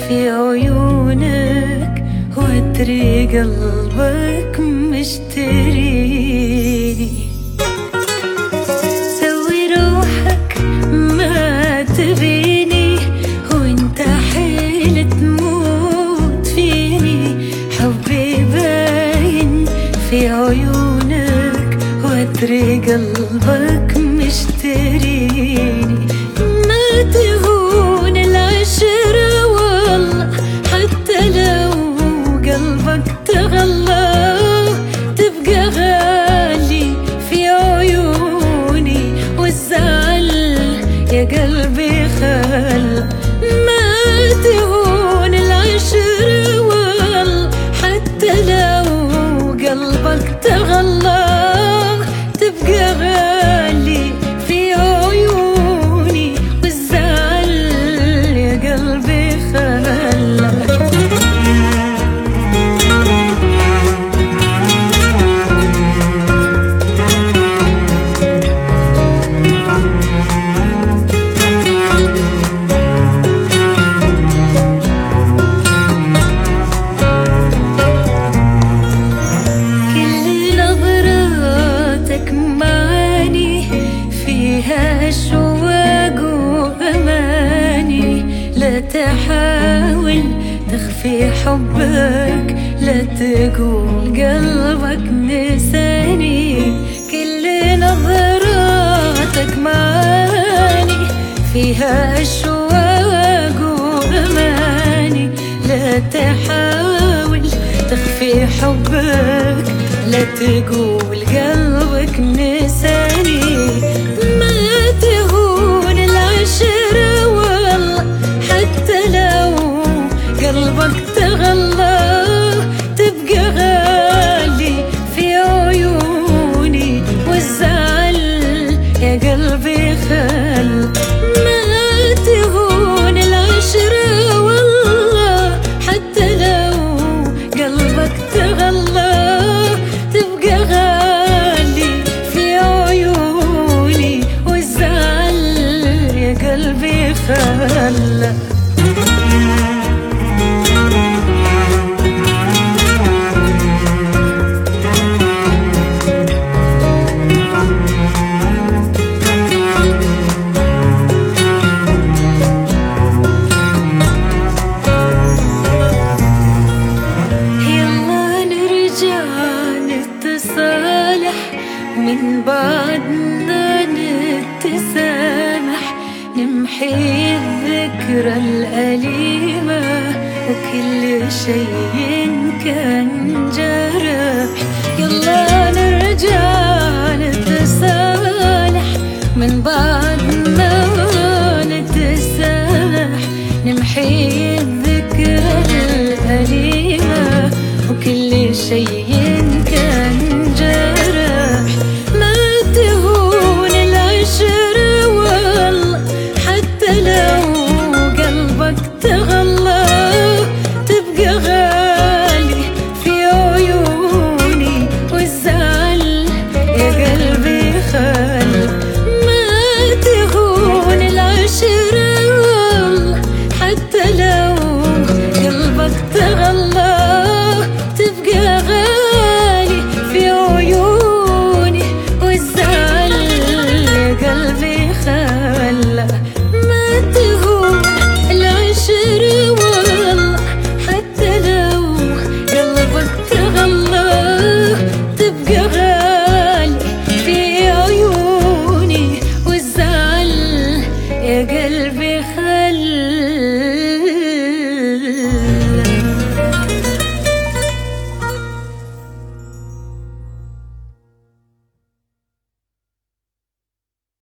في عيونك، وادري قلبك مشتريني. سوي روحك ما تبيني، وانت حيل تموت فيني. حبي باين في عيونك، وادري قلبك مشتريني. ما تهون العشرة والله، حتى لو قلبك تغلى تبقى غالي في عيوني. والزعل يا قلبي خلى، ما تهون العشرة والله، حتى لو قلبك تغلى تبقى غالي في عيوني. والزعل يا قلبي خلى. أشواق وأماني، لا تحاول تخفي حبك، لا تقول قلبك نساني. كل نظراتك معاني، فيها أشواق وأماني. لا تحاول تخفي حبك، لا تقول قلبك نساني. ما تهون العشرة والله، حتى لو قلبك تغلى تبقى غالي في عيوني. والزعل يا قلبي خل. ما تهون العشرة والله، حتى لو قلبك تغلى تبقى غالي في عيوني. والزعل يا قلبي خلى. من بعدنا نتسامح، نمحي الذكرى الأليمة، وكل شيء كان جاي